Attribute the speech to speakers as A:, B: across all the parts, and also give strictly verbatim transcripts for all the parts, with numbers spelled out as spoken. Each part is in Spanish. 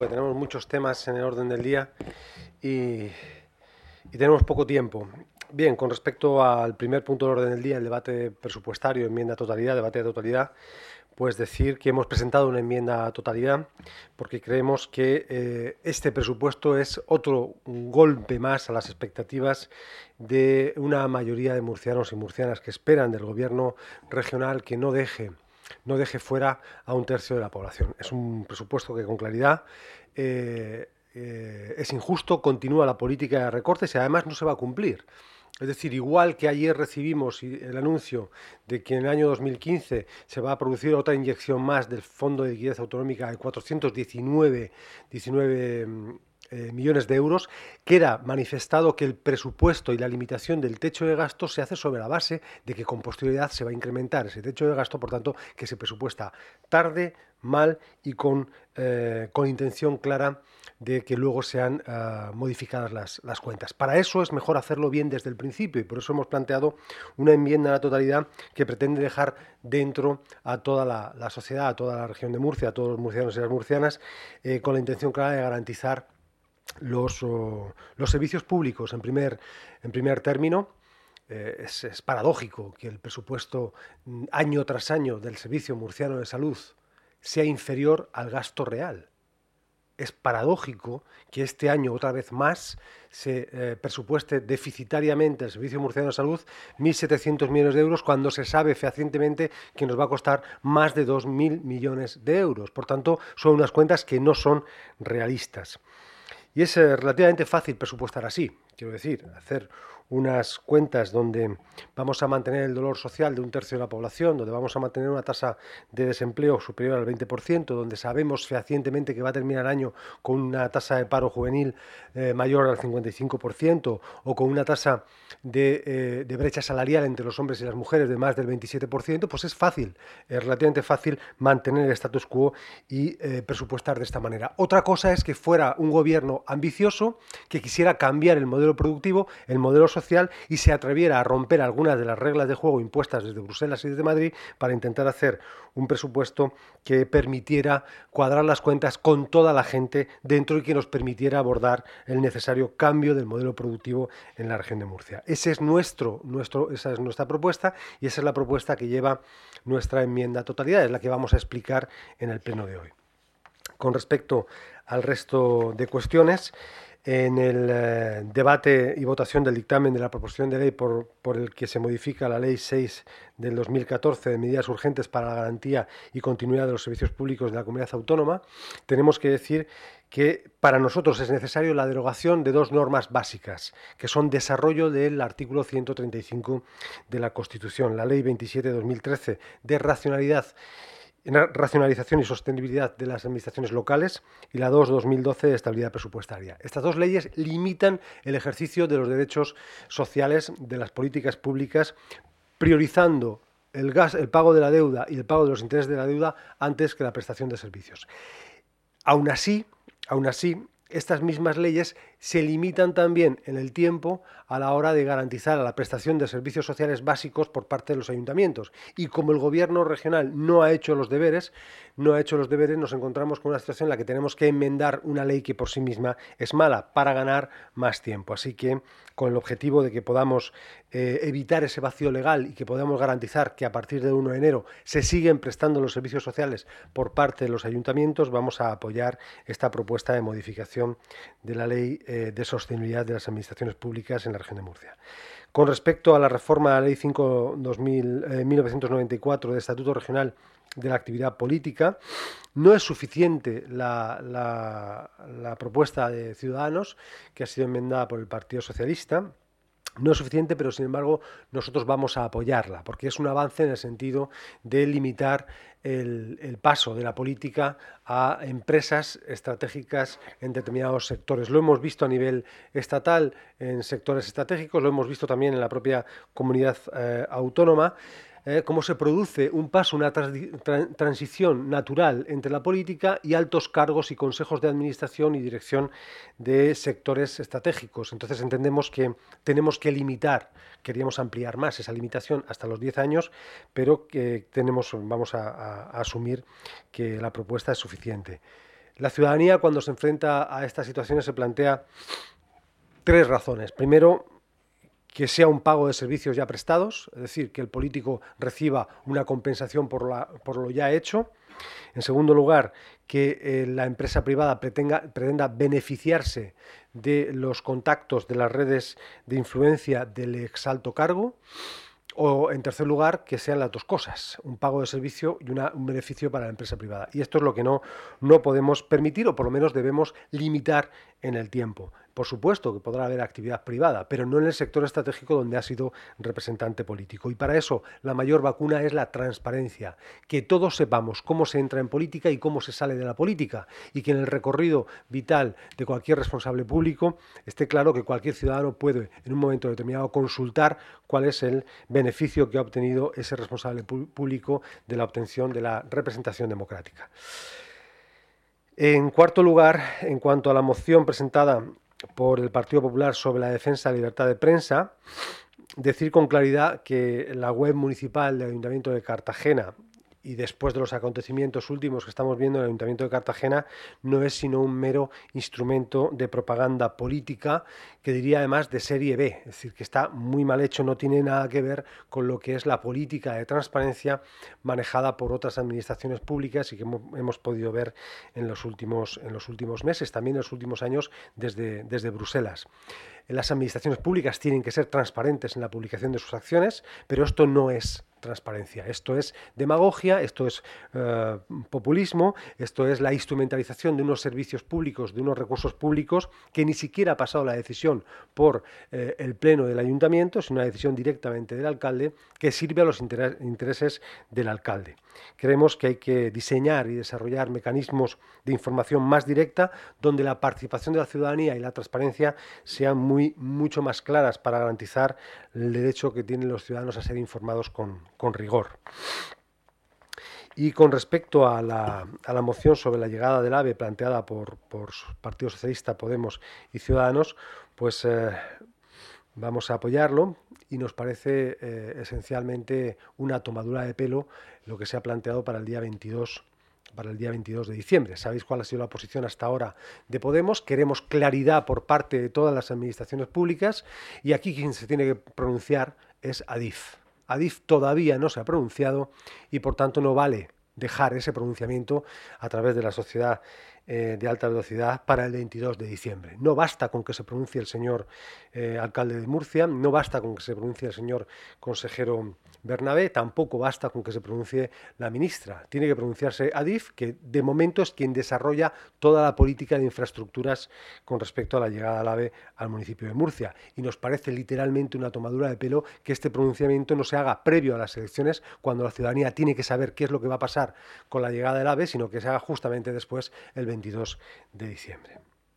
A: Tenemos muchos temas en el orden del día y, y tenemos poco tiempo. Bien, con respecto al primer punto del orden del día, el debate presupuestario, enmienda a totalidad, debate de totalidad, pues decir que hemos presentado una enmienda a totalidad porque creemos que eh, este presupuesto es otro golpe más a las expectativas de una mayoría de murcianos y murcianas que esperan del gobierno regional que no deje no deje fuera a un tercio de la población. Es un presupuesto que con claridad eh, eh, es injusto, continúa la política de recortes y además no se va a cumplir. Es decir, igual que ayer recibimos el anuncio de que en el año dos mil quince se va a producir otra inyección más del Fondo de Liquidez Autonómica de cuatrocientos diecinueve eh, millones de euros, queda manifestado que el presupuesto y la limitación del techo de gasto se hace sobre la base de que con posterioridad se va a incrementar ese techo de gasto, por tanto, que se presupuesta tarde, mal y con, eh, con intención clara de que luego sean uh, modificadas las, las cuentas. Para eso es mejor hacerlo bien desde el principio y por eso hemos planteado una enmienda a la totalidad que pretende dejar dentro a toda la, la sociedad, a toda la región de Murcia, a todos los murcianos y las murcianas, eh, con la intención clara de garantizar los, oh, los servicios públicos en primer, en primer término. Eh, es, es paradójico que el presupuesto año tras año del Servicio Murciano de Salud sea inferior al gasto real. Es paradójico que este año, otra vez más, se eh, presupueste deficitariamente el Servicio Murciano de Salud mil setecientos millones de euros cuando se sabe fehacientemente que nos va a costar más de dos mil millones de euros. Por tanto, son unas cuentas que no son realistas. Y es eh, relativamente fácil presupuestar así, quiero decir, hacer unas cuentas donde vamos a mantener el dolor social de un tercio de la población, donde vamos a mantener una tasa de desempleo superior al veinte por ciento, donde sabemos fehacientemente que va a terminar el año con una tasa de paro juvenil eh, mayor al cincuenta y cinco por ciento o con una tasa de, eh, de brecha salarial entre los hombres y las mujeres de más del veintisiete por ciento, pues es fácil, es relativamente fácil mantener el status quo y eh, presupuestar de esta manera. Otra cosa es que fuera un gobierno ambicioso que quisiera cambiar el modelo productivo, el modelo social y se atreviera a romper algunas de las reglas de juego impuestas desde Bruselas y desde Madrid para intentar hacer un presupuesto que permitiera cuadrar las cuentas con toda la gente dentro y que nos permitiera abordar el necesario cambio del modelo productivo en la región de Murcia. Ese es nuestro, nuestro, esa es nuestra propuesta y esa es la propuesta que lleva nuestra enmienda a totalidad, es la que vamos a explicar en el pleno de hoy. Con respecto al resto de cuestiones, en el eh, debate y votación del dictamen de la proposición de ley por, por el que se modifica la Ley seis del dos mil catorce de medidas urgentes para la garantía y continuidad de los servicios públicos de la comunidad autónoma, tenemos que decir que para nosotros es necesario la derogación de dos normas básicas, que son desarrollo del artículo ciento treinta y cinco de la Constitución, la Ley veintisiete de dos mil trece de racionalidad racionalización y sostenibilidad de las administraciones locales y la dos barra dos mil doce de estabilidad presupuestaria. Estas dos leyes limitan el ejercicio de los derechos sociales de las políticas públicas, priorizando el, gas, el pago de la deuda y el pago de los intereses de la deuda antes que la prestación de servicios. Aún así, aún así, estas mismas leyes se limitan también en el tiempo a la hora de garantizar la prestación de servicios sociales básicos por parte de los ayuntamientos. Y como el gobierno regional no ha hecho los deberes, no ha hecho los deberes, nos encontramos con una situación en la que tenemos que enmendar una ley que por sí misma es mala para ganar más tiempo. Así que, con el objetivo de que podamos eh, evitar ese vacío legal y que podamos garantizar que a partir del uno de enero se siguen prestando los servicios sociales por parte de los ayuntamientos, vamos a apoyar esta propuesta de modificación de la ley eh, de sostenibilidad de las administraciones públicas en la región de Murcia. Con respecto a la reforma de la Ley cinco barra mil novecientos noventa y cuatro de Estatuto Regional de la Actividad Política, no es suficiente la, la, la propuesta de Ciudadanos, que ha sido enmendada por el Partido Socialista. No es suficiente, pero sin embargo nosotros vamos a apoyarla, porque es un avance en el sentido de limitar el, el paso de la política a empresas estratégicas en determinados sectores. Lo hemos visto a nivel estatal en sectores estratégicos, lo hemos visto también en la propia comunidad eh, autónoma. Eh, cómo se produce un paso, una trans tra transición natural entre la política y altos cargos y consejos de administración y dirección de sectores estratégicos. Entonces entendemos que tenemos que limitar, queríamos ampliar más esa limitación hasta los diez años, pero que tenemos, vamos a, a, a asumir que la propuesta es suficiente. La ciudadanía, cuando se enfrenta a estas situaciones, se plantea tres razones. Primero, que sea un pago de servicios ya prestados, es decir, que el político reciba una compensación por, la, por lo ya hecho. En segundo lugar, que eh, la empresa privada pretenda, pretenda beneficiarse de los contactos de las redes de influencia del exalto cargo. O, en tercer lugar, que sean las dos cosas, un pago de servicio y una, un beneficio para la empresa privada. Y esto es lo que no, no podemos permitir, o por lo menos debemos limitar en el tiempo. Por supuesto que podrá haber actividad privada, pero no en el sector estratégico donde ha sido representante político. Y para eso la mayor vacuna es la transparencia, que todos sepamos cómo se entra en política y cómo se sale de la política, y que en el recorrido vital de cualquier responsable público esté claro que cualquier ciudadano puede en un momento determinado consultar cuál es el beneficio que ha obtenido ese responsable público de la obtención de la representación democrática. En cuarto lugar, en cuanto a la moción presentada por el Partido Popular sobre la defensa de la libertad de prensa, decir con claridad que la web municipal del Ayuntamiento de Cartagena, y después de los acontecimientos últimos que estamos viendo en el Ayuntamiento de Cartagena, no es sino un mero instrumento de propaganda política, que diría además de serie B, es decir, que está muy mal hecho, no tiene nada que ver con lo que es la política de transparencia manejada por otras administraciones públicas y que hemos, hemos podido ver en los últimos, en los últimos meses, también en los últimos años desde, desde Bruselas. Las administraciones públicas tienen que ser transparentes en la publicación de sus acciones, pero esto no es transparencia. Esto es demagogia, esto es eh, populismo, esto es la instrumentalización de unos servicios públicos, de unos recursos públicos que ni siquiera ha pasado la decisión por eh, el pleno del ayuntamiento, es una decisión directamente del alcalde que sirve a los intereses del alcalde. Creemos que hay que diseñar y desarrollar mecanismos de información más directa donde la participación de la ciudadanía y la transparencia sean muy, mucho más claras para garantizar el derecho que tienen los ciudadanos a ser informados con, con rigor. Y con respecto a la, a la moción sobre la llegada del AVE planteada por, por Partido Socialista, Podemos y Ciudadanos, pues eh, vamos a apoyarlo y nos parece eh, esencialmente una tomadura de pelo lo que se ha planteado para el día veintidós para el día veintidós de diciembre. ¿Sabéis cuál ha sido la posición hasta ahora de Podemos? Queremos claridad por parte de todas las administraciones públicas y aquí quien se tiene que pronunciar es Adif. Adif todavía no se ha pronunciado y por tanto no vale dejar ese pronunciamiento a través de la sociedad eh, de alta velocidad para el veintidós de diciembre. No basta con que se pronuncie el señor eh, alcalde de Murcia, no basta con que se pronuncie el señor consejero Bernabé, tampoco basta con que se pronuncie la ministra. Tiene que pronunciarse Adif, que de momento es quien desarrolla toda la política de infraestructuras con respecto a la llegada del AVE al municipio de Murcia. Y nos parece literalmente una tomadura de pelo que este pronunciamiento no se haga previo a las elecciones, cuando la ciudadanía tiene que saber qué es lo que va a pasar con la llegada del AVE, sino que se haga justamente después, el veintidós de diciembre.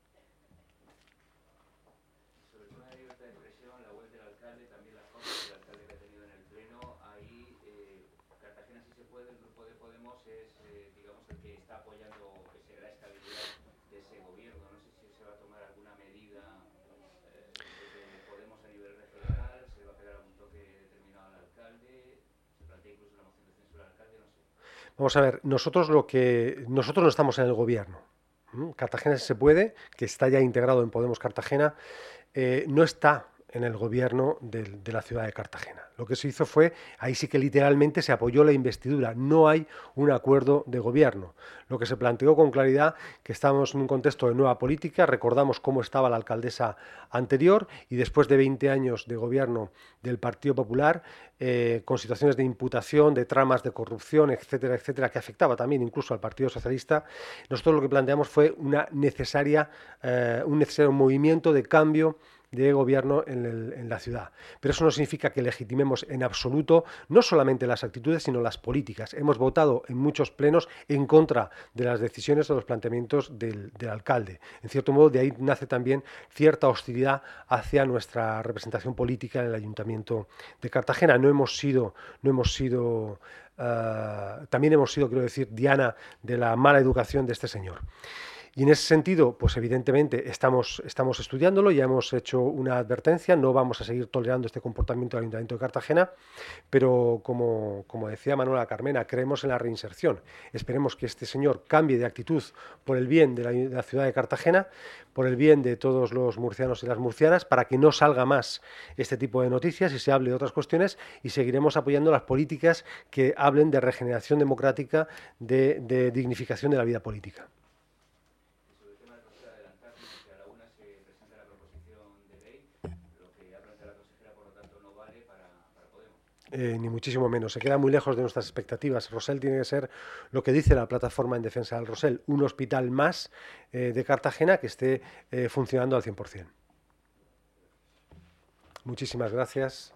A: Vamos a ver, nosotros lo que nosotros no estamos en el gobierno. Cartagena Se Puede, que está ya integrado en Podemos Cartagena, eh, no está en el gobierno de, de la ciudad de Cartagena. Lo que se hizo fue, ahí sí que literalmente se apoyó la investidura, no hay un acuerdo de gobierno. Lo que se planteó con claridad que estábamos en un contexto de nueva política, recordamos cómo estaba la alcaldesa anterior y después de veinte años de gobierno del Partido Popular, eh, con situaciones de imputación, de tramas de corrupción, etcétera, etcétera, que afectaba también incluso al Partido Socialista, nosotros lo que planteamos fue una necesaria, eh, un necesario movimiento de cambio de gobierno en, el, en la ciudad. Pero eso no significa que legitimemos en absoluto no solamente las actitudes, sino las políticas. Hemos votado en muchos plenos en contra de las decisiones o los planteamientos del, del alcalde. En cierto modo, de ahí nace también cierta hostilidad hacia nuestra representación política en el Ayuntamiento de Cartagena. No hemos sido, no hemos sido uh, también hemos sido, quiero decir, diana de la mala educación de este señor. Y en ese sentido, pues evidentemente estamos, estamos estudiándolo, ya hemos hecho una advertencia, no vamos a seguir tolerando este comportamiento del Ayuntamiento de Cartagena, pero como, como decía Manuela Carmena, creemos en la reinserción. Esperemos que este señor cambie de actitud por el bien de la, de la ciudad de Cartagena, por el bien de todos los murcianos y las murcianas, para que no salga más este tipo de noticias y se hable de otras cuestiones, y seguiremos apoyando las políticas que hablen de regeneración democrática, de, de dignificación de la vida política. Eh, ni muchísimo menos. Se queda muy lejos de nuestras expectativas. Rosell tiene que ser lo que dice la plataforma en defensa del Rosell, un hospital más eh, de Cartagena que esté eh, funcionando al cien por cien. Muchísimas gracias.